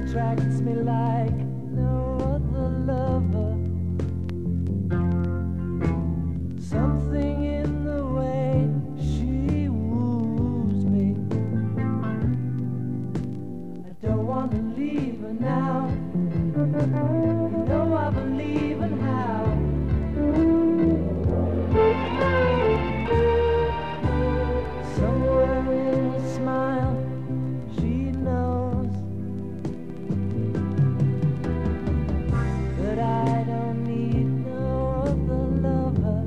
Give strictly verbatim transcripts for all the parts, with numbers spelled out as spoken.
attracts me like no other lover. Something in the way she woos me. I don't want to leave her now. You know I believe in how. Somewhere in a smile she knows that I don't need no other lover.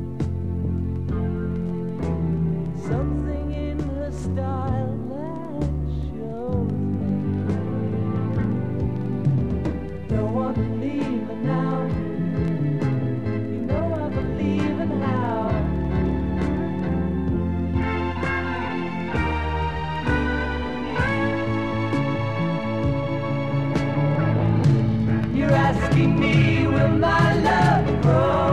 Something in her style that shows me. Don't want to leave her now. You know I believe in how. You're asking me, will my love grow?